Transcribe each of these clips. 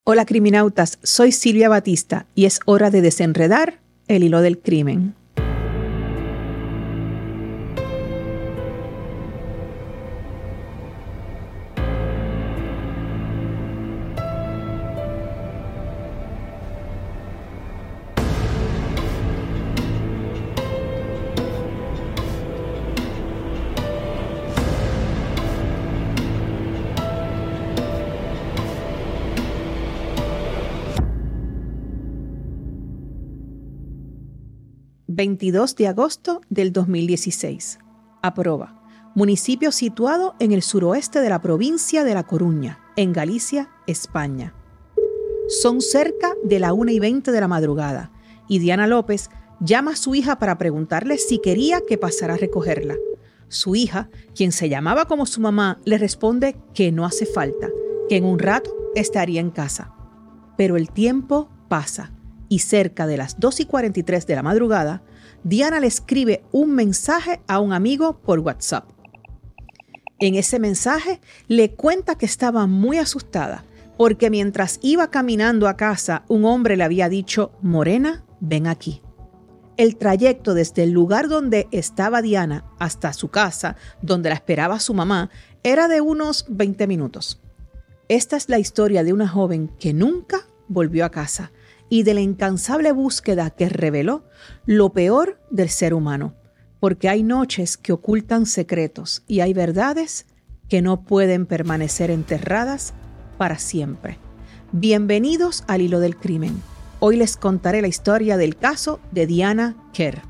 Hola criminautas, soy Silvia Batista y es hora de desenredar el hilo del crimen. ...22 de agosto del 2016. Aproba, municipio situado en el suroeste de la provincia de La Coruña, en Galicia, España. Son cerca de la 1:20 de la madrugada y Diana López llama a su hija para preguntarle si quería que pasara a recogerla. Su hija, quien se llamaba como su mamá, le responde que no hace falta, que en un rato estaría en casa. Pero el tiempo pasa y cerca de las 2:43 de la madrugada, Diana le escribe un mensaje a un amigo por WhatsApp. En ese mensaje le cuenta que estaba muy asustada porque mientras iba caminando a casa, un hombre le había dicho: Morena, ven aquí. El trayecto desde el lugar donde estaba Diana hasta su casa, donde la esperaba su mamá, era de unos 20 minutos. Esta es la historia de una joven que nunca volvió a casa y de la incansable búsqueda que reveló lo peor del ser humano, porque hay noches que ocultan secretos y hay verdades que no pueden permanecer enterradas para siempre. Bienvenidos al Hilo del Crimen. Hoy les contaré la historia del caso de Diana Kerr.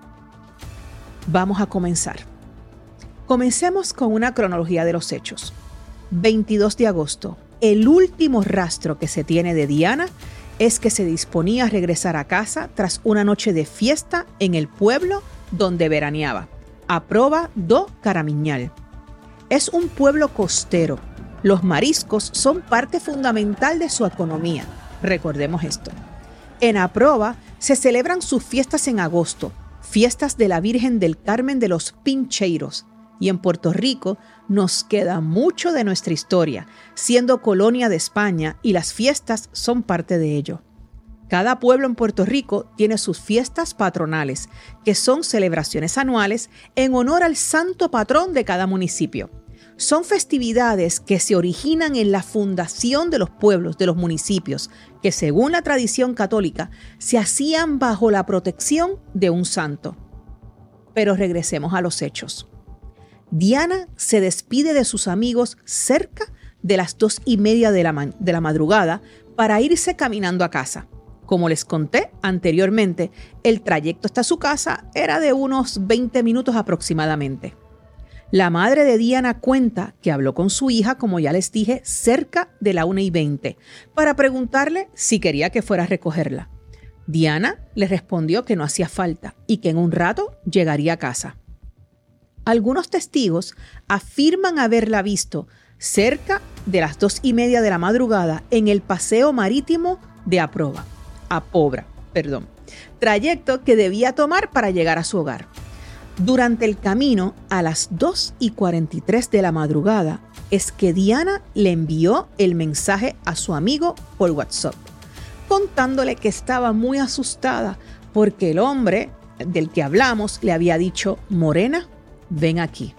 Vamos a comenzar. Comencemos con una cronología de los hechos. 22 de agosto, el último rastro que se tiene de Diana es que se disponía a regresar a casa tras una noche de fiesta en el pueblo donde veraneaba, Aproba do Caramiñal. Es un pueblo costero. Los mariscos son parte fundamental de su economía. Recordemos esto. En Aproba se celebran sus fiestas en agosto, fiestas de la Virgen del Carmen de los Pincheiros. Y en Puerto Rico nos queda mucho de nuestra historia, siendo colonia de España, y las fiestas son parte de ello. Cada pueblo en Puerto Rico tiene sus fiestas patronales, que son celebraciones anuales en honor al santo patrón de cada municipio. Son festividades que se originan en la fundación de los pueblos, de los municipios, que según la tradición católica se hacían bajo la protección de un santo. Pero regresemos a los hechos. Diana se despide de sus amigos cerca de las 2:30 de la madrugada para irse caminando a casa. Como les conté anteriormente, el trayecto hasta su casa era de unos 20 minutos aproximadamente. La madre de Diana cuenta que habló con su hija, como ya les dije, cerca de la 1:20 para preguntarle si quería que fuera a recogerla. Diana le respondió que no hacía falta y que en un rato llegaría a casa. Algunos testigos afirman haberla visto cerca de las 2:30 de la madrugada en el paseo marítimo de Apobra, trayecto que debía tomar para llegar a su hogar. Durante el camino, a las 2:43 de la madrugada, es que Diana le envió el mensaje a su amigo por WhatsApp, contándole que estaba muy asustada porque el hombre del que hablamos le había dicho: Morena, ven aquí.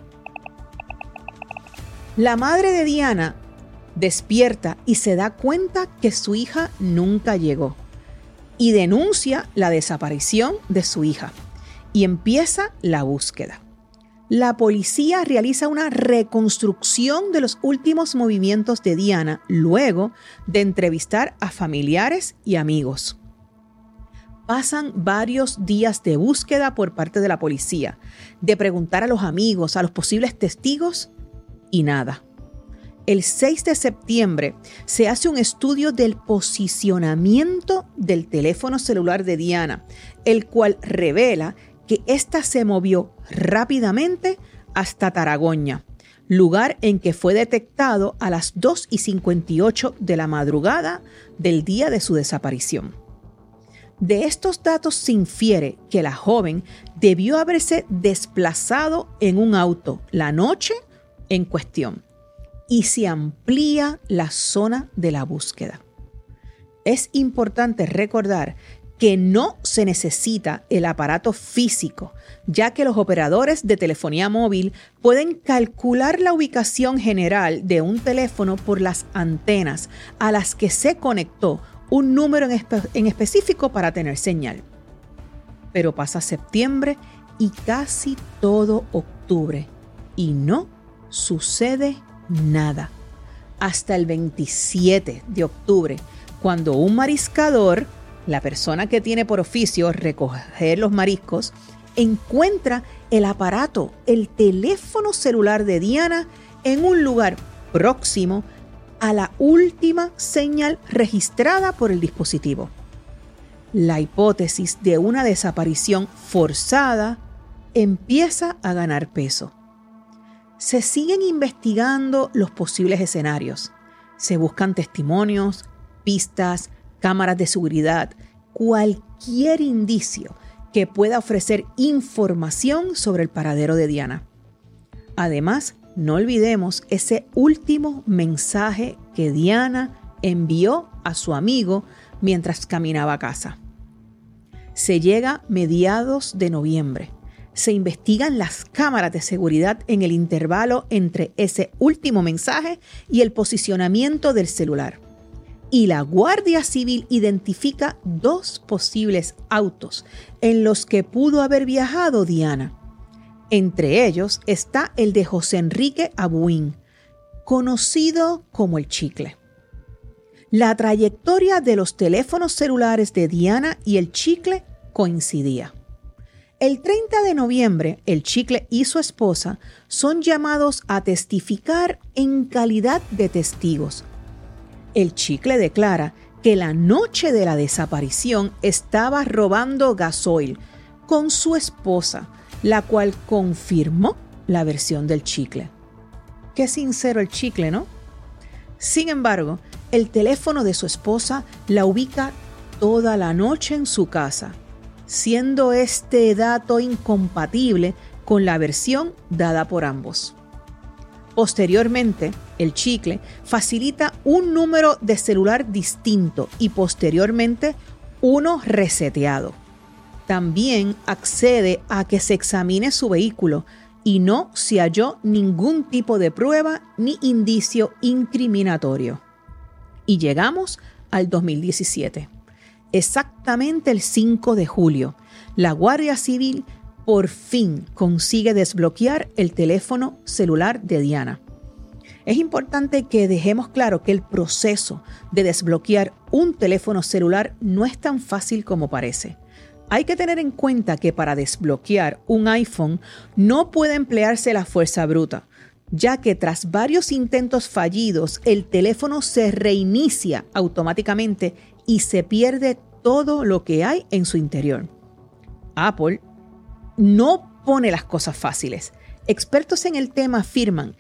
La madre de Diana despierta y se da cuenta que su hija nunca llegó y denuncia la desaparición de su hija y empieza la búsqueda. La policía realiza una reconstrucción de los últimos movimientos de Diana luego de entrevistar a familiares y amigos. Pasan varios días de búsqueda por parte de la policía, de preguntar a los amigos, a los posibles testigos, y nada. El 6 de septiembre se hace un estudio del posicionamiento del teléfono celular de Diana, el cual revela que ésta se movió rápidamente hasta Taragoña, lugar en que fue detectado a las 2:58 de la madrugada del día de su desaparición. De estos datos se infiere que la joven debió haberse desplazado en un auto la noche en cuestión y se amplía la zona de la búsqueda. Es importante recordar que no se necesita el aparato físico, ya que los operadores de telefonía móvil pueden calcular la ubicación general de un teléfono por las antenas a las que se conectó un número en específico para tener señal. Pero pasa septiembre y casi todo octubre y no sucede nada. Hasta el 27 de octubre, cuando un mariscador, la persona que tiene por oficio recoger los mariscos, encuentra el aparato, el teléfono celular de Diana en un lugar próximo a la última señal registrada por el dispositivo. La hipótesis de una desaparición forzada empieza a ganar peso. Se siguen investigando los posibles escenarios. Se buscan testimonios, pistas, cámaras de seguridad, cualquier indicio que pueda ofrecer información sobre el paradero de Diana. Además, no olvidemos ese último mensaje que Diana envió a su amigo mientras caminaba a casa. Se llega mediados de noviembre. Se investigan las cámaras de seguridad en el intervalo entre ese último mensaje y el posicionamiento del celular. Y la Guardia Civil identifica 2 posibles autos en los que pudo haber viajado Diana. Entre ellos está el de José Enrique Abuin, conocido como el Chicle. La trayectoria de los teléfonos celulares de Diana y el Chicle coincidía. El 30 de noviembre, el Chicle y su esposa son llamados a testificar en calidad de testigos. El Chicle declara que la noche de la desaparición estaba robando gasoil con su esposa, la cual confirmó la versión del Chicle. Qué sincero el Chicle, ¿no? Sin embargo, el teléfono de su esposa la ubica toda la noche en su casa, siendo este dato incompatible con la versión dada por ambos. Posteriormente, el Chicle facilita un número de celular distinto y posteriormente uno reseteado. También accede a que se examine su vehículo y no se halló ningún tipo de prueba ni indicio incriminatorio. Y llegamos al 2017. Exactamente el 5 de julio, la Guardia Civil por fin consigue desbloquear el teléfono celular de Diana. Es importante que dejemos claro que el proceso de desbloquear un teléfono celular no es tan fácil como parece. Hay que tener en cuenta que para desbloquear un iPhone no puede emplearse la fuerza bruta, ya que tras varios intentos fallidos, el teléfono se reinicia automáticamente y se pierde todo lo que hay en su interior. Apple no pone las cosas fáciles. Expertos en el tema afirman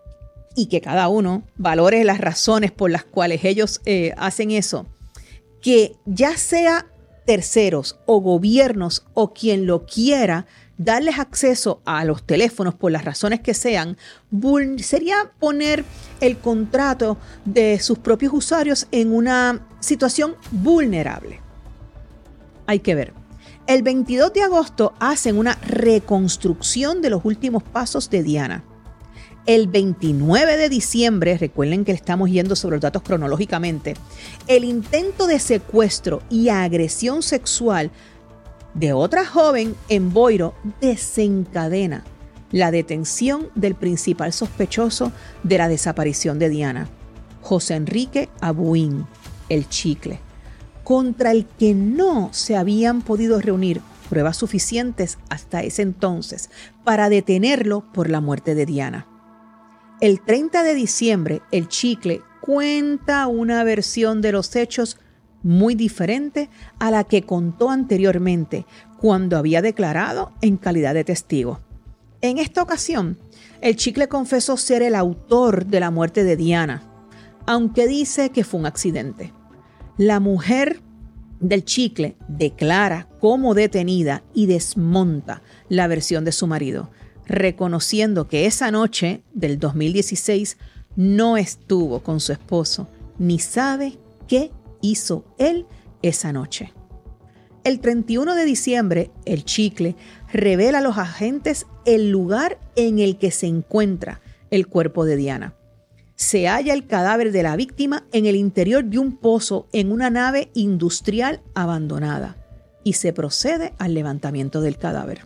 y que cada uno valore las razones por las cuales ellos hacen eso, que ya sea terceros o gobiernos o quien lo quiera darles acceso a los teléfonos por las razones que sean, sería poner el contrato de sus propios usuarios en una situación vulnerable. Hay que ver. El 22 de agosto hacen una reconstrucción de los últimos pasos de Diana. El 29 de diciembre, recuerden que estamos yendo sobre los datos cronológicamente, el intento de secuestro y agresión sexual de otra joven en Boiro desencadena la detención del principal sospechoso de la desaparición de Diana, José Enrique Abuin, el Chicle, contra el que no se habían podido reunir pruebas suficientes hasta ese entonces para detenerlo por la muerte de Diana. El 30 de diciembre, el Chicle cuenta una versión de los hechos muy diferente a la que contó anteriormente cuando había declarado en calidad de testigo. En esta ocasión, el Chicle confesó ser el autor de la muerte de Diana, aunque dice que fue un accidente. La mujer del Chicle declara como detenida y desmonta la versión de su marido, reconociendo que esa noche del 2016 no estuvo con su esposo ni sabe qué hizo él esa noche. El 31 de diciembre, el Chicle revela a los agentes el lugar en el que se encuentra el cuerpo de Diana. Se halla el cadáver de la víctima en el interior de un pozo en una nave industrial abandonada y se procede al levantamiento del cadáver.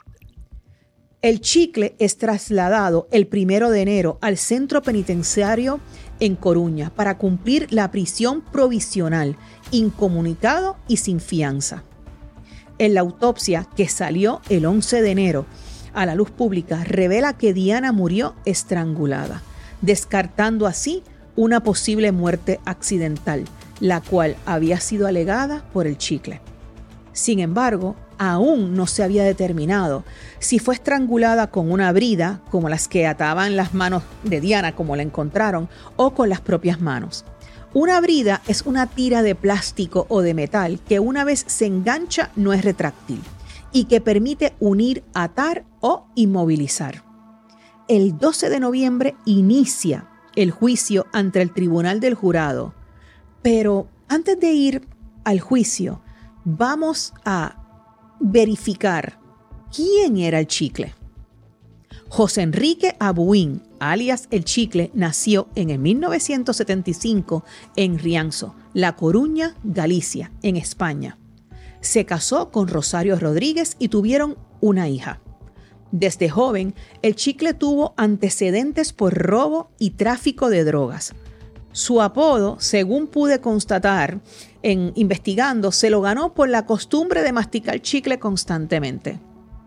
El Chicle es trasladado el 1 de enero al centro penitenciario en Coruña para cumplir la prisión provisional, incomunicado y sin fianza. En la autopsia que salió el 11 de enero a la luz pública revela que Diana murió estrangulada, descartando así una posible muerte accidental, la cual había sido alegada por el Chicle. Sin embargo, aún no se había determinado si fue estrangulada con una brida, como las que ataban las manos de Diana, como la encontraron, o con las propias manos. Una brida es una tira de plástico o de metal que una vez se engancha no es retráctil y que permite unir, atar o inmovilizar. El 12 de noviembre inicia el juicio ante el Tribunal del Jurado. Pero antes de ir al juicio, vamos a verificar quién era el Chicle. José Enrique Abuín, alias El Chicle, nació en el 1975 en Rianxo, La Coruña, Galicia, en España. Se casó con Rosario Rodríguez y tuvieron una hija. Desde joven, el Chicle tuvo antecedentes por robo y tráfico de drogas. Su apodo, según pude constatar en investigando, se lo ganó por la costumbre de masticar chicle constantemente.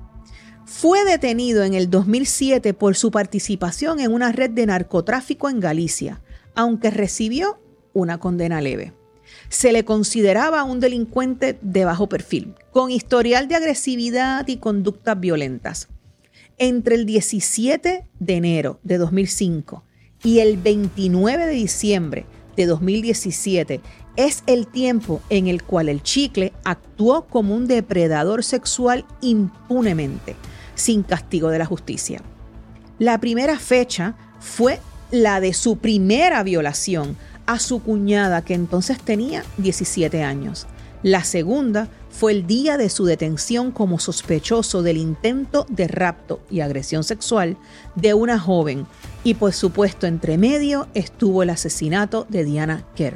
Fue detenido en el 2007 por su participación en una red de narcotráfico en Galicia, aunque recibió una condena leve. Se le consideraba un delincuente de bajo perfil, con historial de agresividad y conductas violentas. Entre el 17 de enero de 2005 y el 29 de diciembre de 2017 es el tiempo en el cual el Chicle actuó como un depredador sexual impunemente, sin castigo de la justicia. La primera fecha fue la de su primera violación a su cuñada, que entonces tenía 17 años. La segunda fue el día de su detención como sospechoso del intento de rapto y agresión sexual de una joven. Y por supuesto, entre medio estuvo el asesinato de Diana Kerr.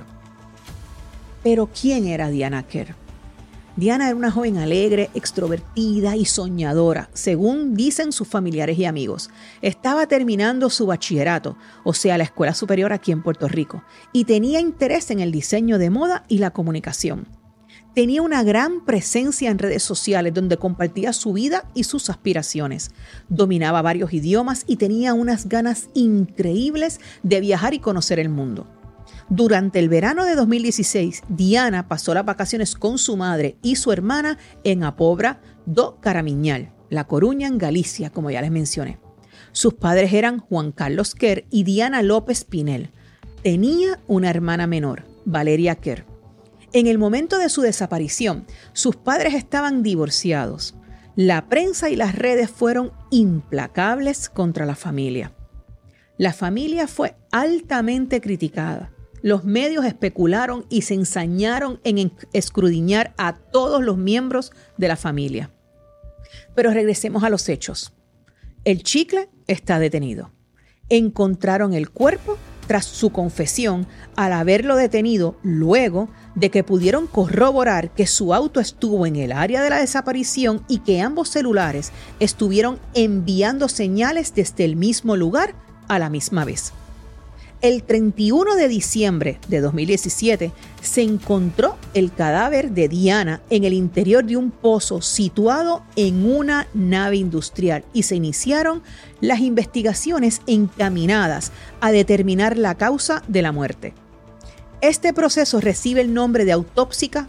Pero ¿quién era Diana Kerr? Diana era una joven alegre, extrovertida y soñadora, según dicen sus familiares y amigos. Estaba terminando su bachillerato, o sea, la escuela superior aquí en Puerto Rico, y tenía interés en el diseño de moda y la comunicación. Tenía una gran presencia en redes sociales donde compartía su vida y sus aspiraciones. Dominaba varios idiomas y tenía unas ganas increíbles de viajar y conocer el mundo. Durante el verano de 2016, Diana pasó las vacaciones con su madre y su hermana en A Pobra do Caramiñal, La Coruña, en Galicia, como ya les mencioné. Sus padres eran Juan Carlos Kerr y Diana López Pinel. Tenía una hermana menor, Valeria Kerr. En el momento de su desaparición, sus padres estaban divorciados. La prensa y las redes fueron implacables contra la familia. La familia fue altamente criticada. Los medios especularon y se ensañaron en escudriñar a todos los miembros de la familia. Pero regresemos a los hechos. El Chicle está detenido. Encontraron el cuerpo tras su confesión al haberlo detenido luego de que pudieron corroborar que su auto estuvo en el área de la desaparición y que ambos celulares estuvieron enviando señales desde el mismo lugar a la misma vez. El 31 de diciembre de 2017 se encontró el cadáver de Diana en el interior de un pozo situado en una nave industrial y se iniciaron las investigaciones encaminadas a determinar la causa de la muerte. Este proceso recibe el nombre de autopsia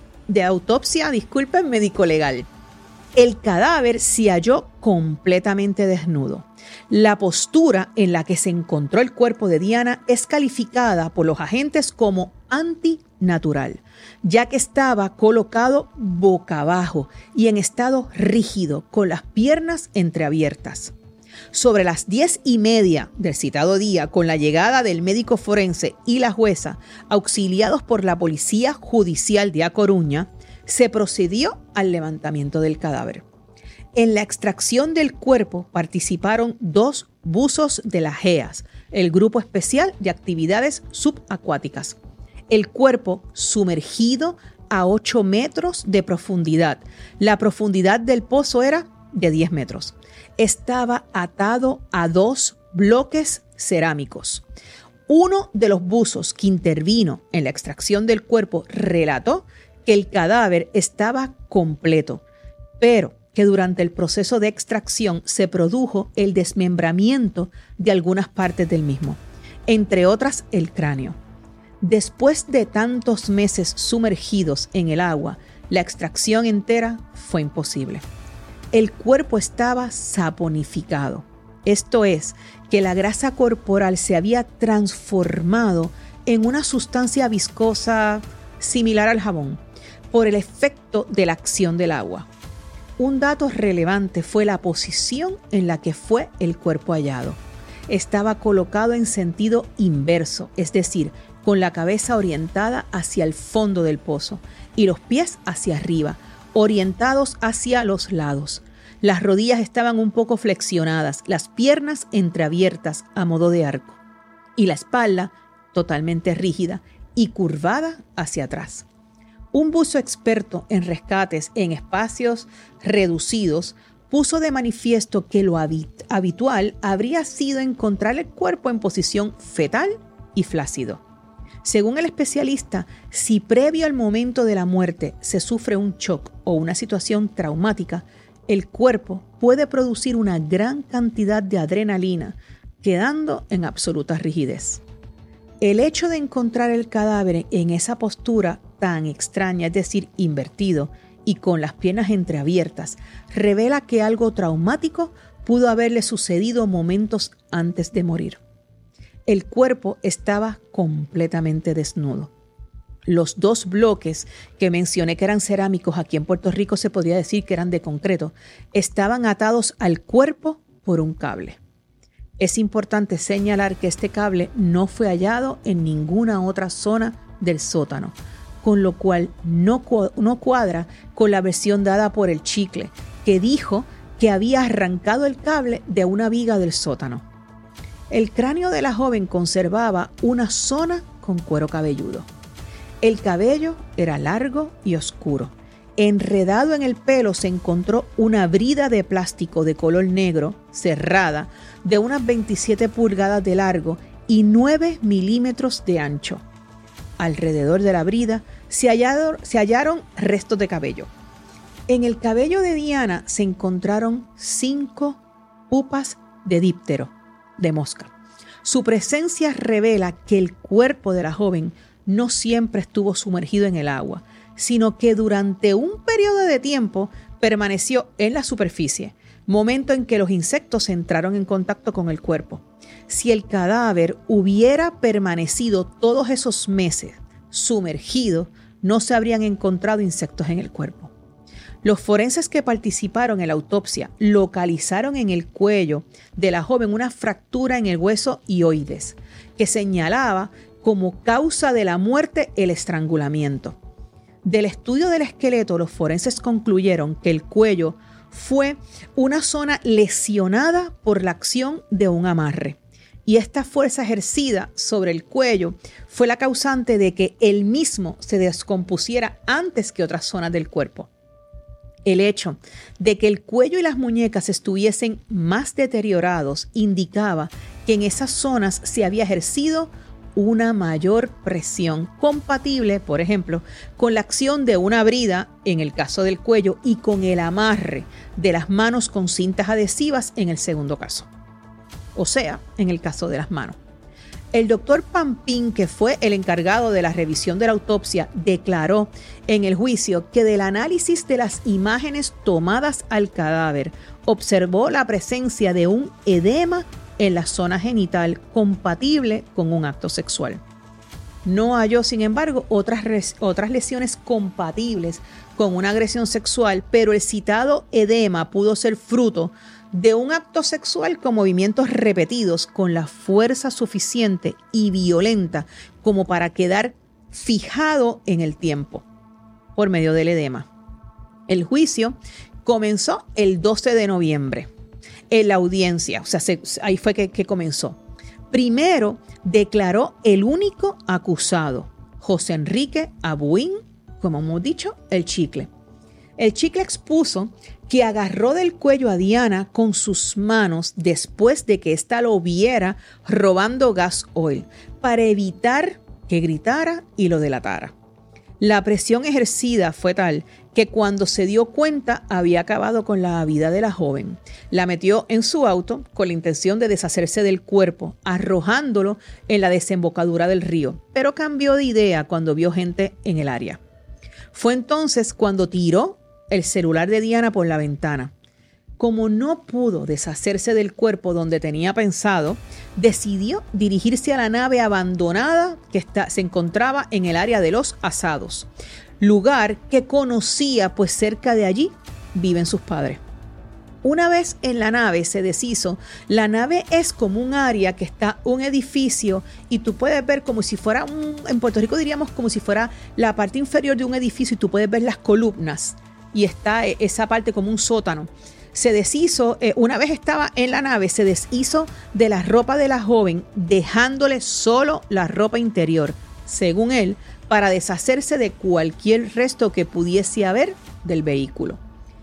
médico-legal. El cadáver se halló completamente desnudo. La postura en la que se encontró el cuerpo de Diana es calificada por los agentes como antinatural, ya que estaba colocado boca abajo y en estado rígido, con las piernas entreabiertas. Sobre las 10:30 del citado día, con la llegada del médico forense y la jueza, auxiliados por la Policía Judicial de A Coruña, se procedió al levantamiento del cadáver. En la extracción del cuerpo participaron 2 buzos de la GEAS, el Grupo Especial de Actividades Subacuáticas. El cuerpo sumergido a 8 metros de profundidad. La profundidad del pozo era de 10 metros. Estaba atado a 2 bloques cerámicos. Uno de los buzos que intervino en la extracción del cuerpo relató que el cadáver estaba completo, pero que durante el proceso de extracción se produjo el desmembramiento de algunas partes del mismo, entre otras el cráneo. Después de tantos meses sumergidos en el agua, la extracción entera fue imposible. El cuerpo estaba saponificado, esto es, que la grasa corporal se había transformado en una sustancia viscosa similar al jabón, por el efecto de la acción del agua. Un dato relevante fue la posición en la que fue el cuerpo hallado. Estaba colocado en sentido inverso, es decir, con la cabeza orientada hacia el fondo del pozo y los pies hacia arriba, orientados hacia los lados. Las rodillas estaban un poco flexionadas, las piernas entreabiertas a modo de arco y la espalda totalmente rígida y curvada hacia atrás. Un buzo experto en rescates en espacios reducidos puso de manifiesto que lo habitual habría sido encontrar el cuerpo en posición fetal y flácido. Según el especialista, si previo al momento de la muerte se sufre un shock o una situación traumática, el cuerpo puede producir una gran cantidad de adrenalina, quedando en absoluta rigidez. El hecho de encontrar el cadáver en esa postura tan extraña, es decir, invertido y con las piernas entreabiertas, revela que algo traumático pudo haberle sucedido momentos antes de morir. El cuerpo estaba completamente desnudo. Los 2 bloques que mencioné que eran cerámicos, aquí en Puerto Rico se podría decir que eran de concreto, estaban atados al cuerpo por un cable. Es importante señalar que este cable no fue hallado en ninguna otra zona del sótano, con lo cual no cuadra con la versión dada por el Chicle, que dijo que había arrancado el cable de una viga del sótano. El cráneo de la joven conservaba una zona con cuero cabelludo. El cabello era largo y oscuro. Enredado en el pelo se encontró una brida de plástico de color negro, cerrada, de unas 27 pulgadas de largo y 9 milímetros de ancho. Alrededor de la brida se hallaron restos de cabello. En el cabello de Diana se encontraron 5 pupas de díptero, de mosca. Su presencia revela que el cuerpo de la joven no siempre estuvo sumergido en el agua, sino que durante un periodo de tiempo permaneció en la superficie, momento en que los insectos entraron en contacto con el cuerpo. Si el cadáver hubiera permanecido todos esos meses sumergido, no se habrían encontrado insectos en el cuerpo. Los forenses que participaron en la autopsia localizaron en el cuello de la joven una fractura en el hueso hioides, que señalaba como causa de la muerte el estrangulamiento. Del estudio del esqueleto, los forenses concluyeron que el cuello fue una zona lesionada por la acción de un amarre. Y esta fuerza ejercida sobre el cuello fue la causante de que el mismo se descompusiera antes que otras zonas del cuerpo. El hecho de que el cuello y las muñecas estuviesen más deteriorados indicaba que en esas zonas se había ejercido una mayor presión compatible, por ejemplo, con la acción de una brida en el caso del cuello y con el amarre de las manos con cintas adhesivas en el segundo caso. O sea, en el caso de las manos. El doctor Pampín, que fue el encargado de la revisión de la autopsia, declaró en el juicio que del análisis de las imágenes tomadas al cadáver, observó la presencia de un edema en la zona genital compatible con un acto sexual. No halló, sin embargo, otras lesiones compatibles con una agresión sexual, pero el citado edema pudo ser fruto de un acto sexual con movimientos repetidos con la fuerza suficiente y violenta como para quedar fijado en el tiempo por medio del edema. El juicio comenzó el 12 de noviembre en la audiencia, o sea, ahí fue que comenzó. Primero declaró el único acusado, José Enrique Abuin, como hemos dicho, el Chicle. El Chicle expuso que agarró del cuello a Diana con sus manos después de que ésta lo viera robando gas oil para evitar que gritara y lo delatara. La presión ejercida fue tal que cuando se dio cuenta había acabado con la vida de la joven. La metió en su auto con la intención de deshacerse del cuerpo, arrojándolo en la desembocadura del río, pero cambió de idea cuando vio gente en el área. Fue entonces cuando tiró el celular de Diana por la ventana. Como no pudo deshacerse del cuerpo donde tenía pensado, decidió dirigirse a la nave abandonada que se encontraba en el área de los Asados, lugar que conocía, pues cerca de allí viven sus padres. Una vez en la nave se deshizo. La nave es como un área que está un edificio y tú puedes ver como si fuera en Puerto Rico diríamos como si fuera la parte inferior de un edificio y tú puedes ver las columnas y está esa parte como un sótano. Se deshizo, una vez estaba en la nave, se deshizo de la ropa de la joven, dejándole solo la ropa interior, según él, para deshacerse de cualquier resto que pudiese haber del vehículo.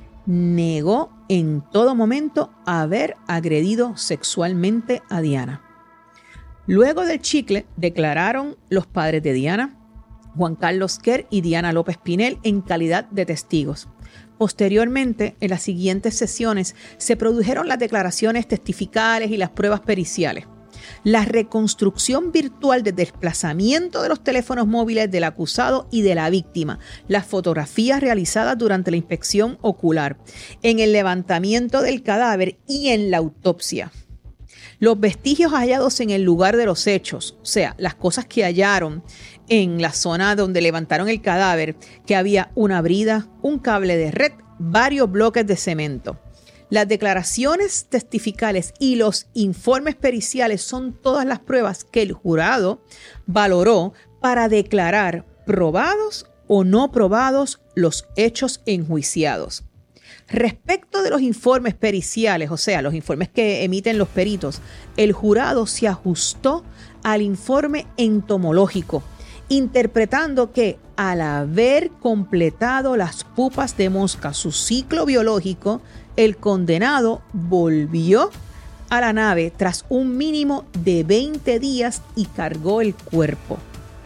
Negó en todo momento haber agredido sexualmente a Diana. Luego del Chicle, declararon los padres de Diana, Juan Carlos Kerr y Diana López Pinel, en calidad de testigos. Posteriormente, en las siguientes sesiones, se produjeron las declaraciones testificales y las pruebas periciales. La reconstrucción virtual del desplazamiento de los teléfonos móviles del acusado y de la víctima, las fotografías realizadas durante la inspección ocular, en el levantamiento del cadáver y en la autopsia. Los vestigios hallados en el lugar de los hechos, o sea, las cosas que hallaron en la zona donde levantaron el cadáver, que había una brida, un cable de red, varios bloques de cemento. Las declaraciones testificales y los informes periciales son todas las pruebas que el jurado valoró para declarar probados o no probados los hechos enjuiciados. Respecto de los informes periciales, o sea, los informes que emiten los peritos, el jurado se ajustó al informe entomológico, interpretando que al haber completado las pupas de mosca su ciclo biológico, el condenado volvió a la nave tras un mínimo de 20 días y cargó el cuerpo.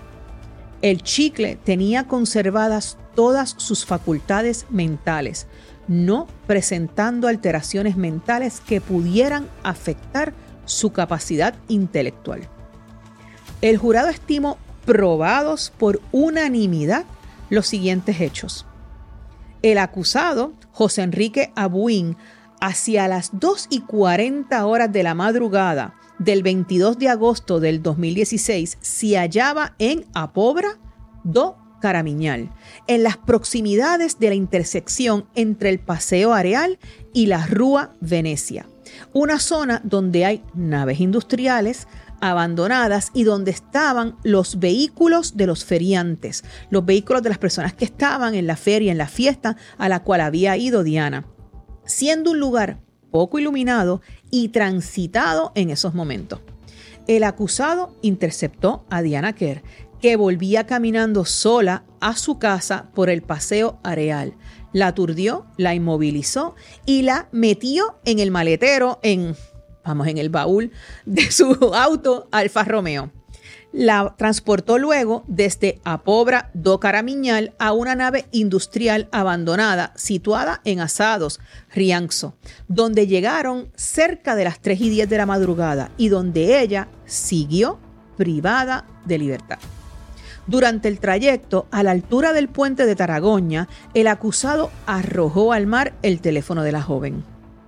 El Chicle tenía conservadas todas sus facultades mentales, no presentando alteraciones mentales que pudieran afectar su capacidad intelectual. El jurado estimó probados por unanimidad los siguientes hechos. El acusado, José Enrique Abuin, hacia las 2:40 de la madrugada del 22 de agosto del 2016, se hallaba en Apobra do Caramiñal, en las proximidades de la intersección entre el Paseo Areal y la Rúa Venecia, una zona donde hay naves industriales abandonadas y donde estaban los vehículos de los feriantes, los vehículos de las personas que estaban en la feria, en la fiesta a la cual había ido Diana, siendo un lugar poco iluminado y transitado en esos momentos. El acusado interceptó a Diana Kerr, que volvía caminando sola a su casa por el Paseo Areal. La aturdió, la inmovilizó y la metió en el maletero, en el baúl de su auto Alfa Romeo. La transportó luego desde Apobra do Caramiñal a una nave industrial abandonada situada en Asados, Rianxo, donde llegaron cerca de las 3:10 de la madrugada y donde ella siguió privada de libertad. Durante el trayecto, a la altura del puente de Taragoña, el acusado arrojó al mar el teléfono de la joven.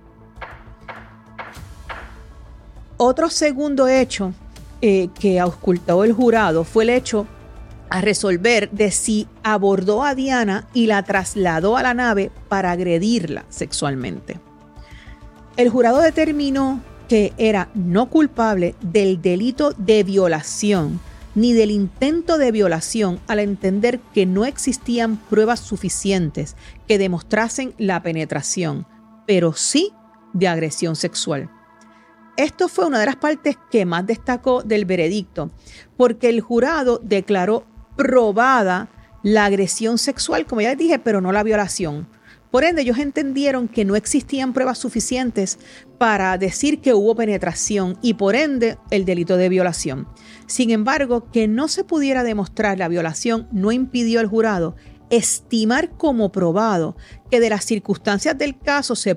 Otro segundo hecho que auscultó el jurado fue el hecho a resolver de si abordó a Diana y la trasladó a la nave para agredirla sexualmente. El jurado determinó que era no culpable del delito de violación ni del intento de violación al entender que no existían pruebas suficientes que demostrasen la penetración, pero sí de agresión sexual. Esto fue una de las partes que más destacó del veredicto, porque el jurado declaró probada la agresión sexual, como ya les dije, pero no la violación. Por ende, ellos entendieron que no existían pruebas suficientes para decir que hubo penetración y por ende el delito de violación. Sin embargo, que no se pudiera demostrar la violación no impidió al jurado estimar como probado que de las circunstancias del caso se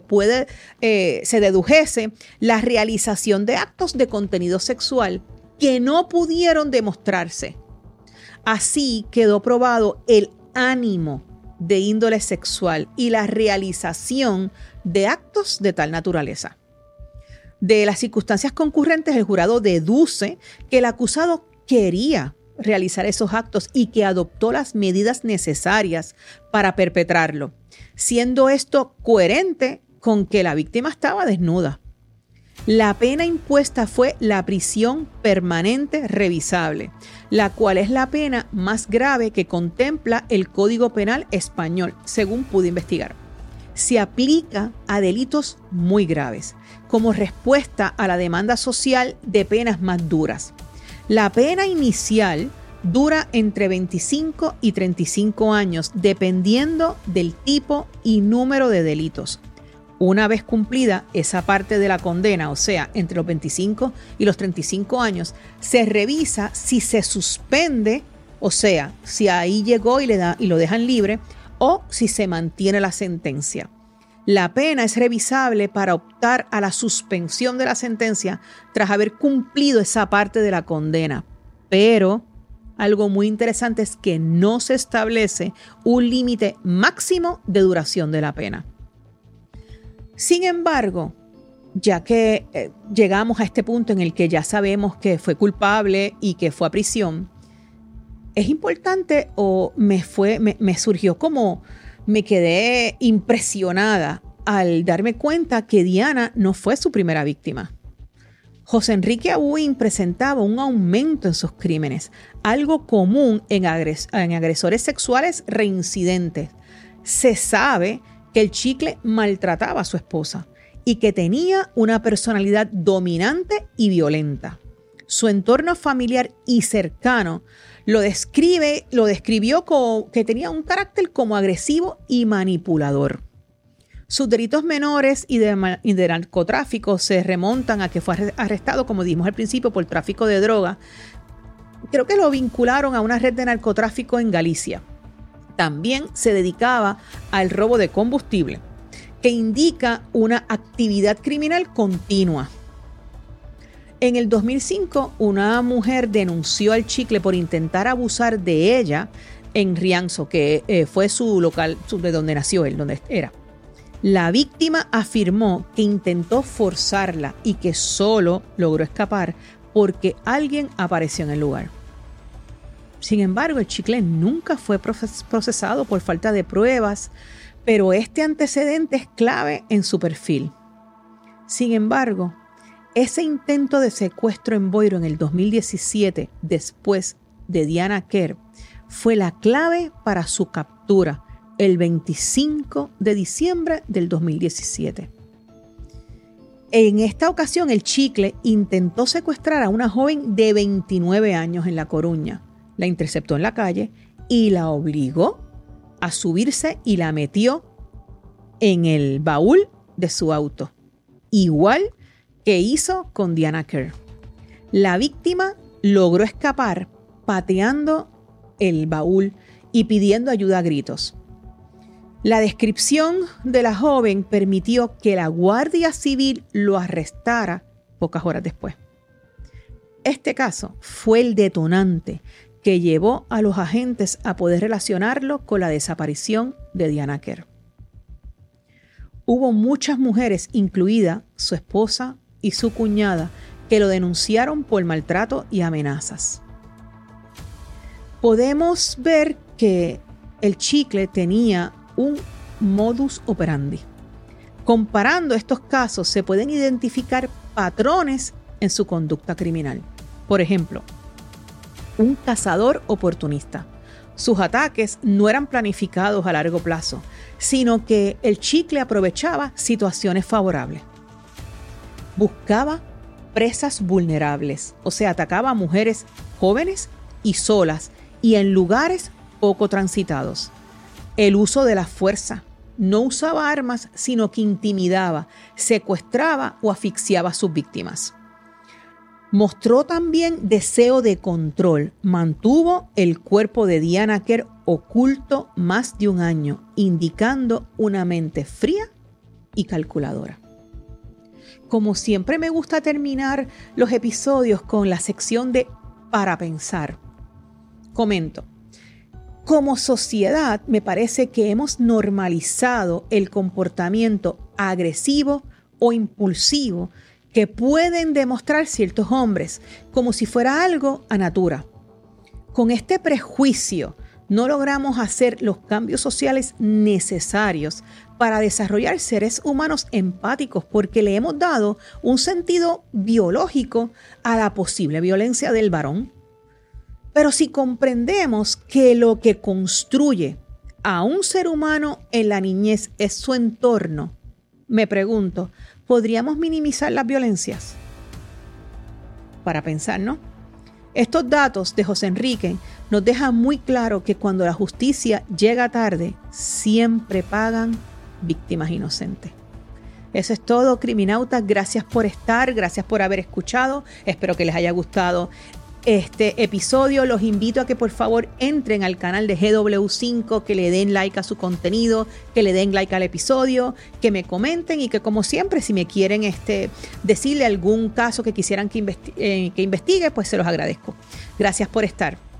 dedujese la realización de actos de contenido sexual que no pudieron demostrarse. Así quedó probado el ánimo de índole sexual y la realización de actos de tal naturaleza. De las circunstancias concurrentes, el jurado deduce que el acusado quería realizar esos actos y que adoptó las medidas necesarias para perpetrarlo, siendo esto coherente con que la víctima estaba desnuda. La pena impuesta fue la prisión permanente revisable, la cual es la pena más grave que contempla el Código Penal español, según pude investigar. Se aplica a delitos muy graves, como respuesta a la demanda social de penas más duras. La pena inicial dura entre 25 y 35 años, dependiendo del tipo y número de delitos. Una vez cumplida esa parte de la condena, o sea, entre los 25 y los 35 años, se revisa si se suspende, o sea, si ahí llegó y lo dejan libre, o si se mantiene la sentencia. La pena es revisable para optar a la suspensión de la sentencia tras haber cumplido esa parte de la condena. Pero algo muy interesante es que no se establece un límite máximo de duración de la pena. Sin embargo, ya que llegamos a este punto en el que ya sabemos que fue culpable y que fue a prisión, es importante o me surgió como me quedé impresionada al darme cuenta que Diana no fue su primera víctima. José Enrique Abuin presentaba un aumento en sus crímenes, algo común en agresores sexuales reincidentes. Se sabe que el Chicle maltrataba a su esposa y que tenía una personalidad dominante y violenta. Su entorno familiar y cercano lo describió como que tenía un carácter como agresivo y manipulador. Sus delitos menores y de narcotráfico se remontan a que fue arrestado, como dijimos al principio, por tráfico de droga. Creo que lo vincularon a una red de narcotráfico en Galicia. También se dedicaba al robo de combustible, que indica una actividad criminal continua. En el 2005, una mujer denunció al Chicle por intentar abusar de ella en Rianzo, que fue su local, de donde nació él, donde era. La víctima afirmó que intentó forzarla y que solo logró escapar porque alguien apareció en el lugar. Sin embargo, el Chicle nunca fue procesado por falta de pruebas, pero este antecedente es clave en su perfil. Sin embargo, ese intento de secuestro en Boiro en el 2017, después de Diana Kerr, fue la clave para su captura el 25 de diciembre del 2017. En esta ocasión, el Chicle intentó secuestrar a una joven de 29 años en La Coruña. La interceptó en la calle y la obligó a subirse y la metió en el baúl de su auto, igual que hizo con Diana Kerr. La víctima logró escapar pateando el baúl y pidiendo ayuda a gritos. La descripción de la joven permitió que la Guardia Civil lo arrestara pocas horas después. Este caso fue el detonante que llevó a los agentes a poder relacionarlo con la desaparición de Diana Kerr. Hubo muchas mujeres, incluida su esposa y su cuñada, que lo denunciaron por maltrato y amenazas. Podemos ver que el Chicle tenía un modus operandi. Comparando estos casos, se pueden identificar patrones en su conducta criminal. Por ejemplo, un cazador oportunista. Sus ataques no eran planificados a largo plazo, sino que el chicle aprovechaba situaciones favorables. Buscaba presas vulnerables, o sea, atacaba a mujeres jóvenes y solas y en lugares poco transitados. El uso de la fuerza. No usaba armas, sino que intimidaba, secuestraba o asfixiaba a sus víctimas. Mostró también deseo de control. Mantuvo el cuerpo de Diana Kerr oculto más de un año, indicando una mente fría y calculadora. Como siempre me gusta terminar los episodios con la sección de para pensar. Comento. Como sociedad, me parece que hemos normalizado el comportamiento agresivo o impulsivo que pueden demostrar ciertos hombres, como si fuera algo a natura. Con este prejuicio, no logramos hacer los cambios sociales necesarios para desarrollar seres humanos empáticos, porque le hemos dado un sentido biológico a la posible violencia del varón. Pero si comprendemos que lo que construye a un ser humano en la niñez es su entorno, me pregunto, ¿podríamos minimizar las violencias? Para pensar, ¿no? Estos datos de José Enrique nos dejan muy claro que cuando la justicia llega tarde, siempre pagan víctimas inocentes. Eso es todo, criminautas. Gracias por estar, gracias por haber escuchado. Espero que les haya gustado este episodio. Los invito a que por favor entren al canal de GW5, que le den like a su contenido, que le den like al episodio, que me comenten y que, como siempre, si me quieren decirle algún caso que quisieran que investigue, pues se los agradezco. Gracias por estar.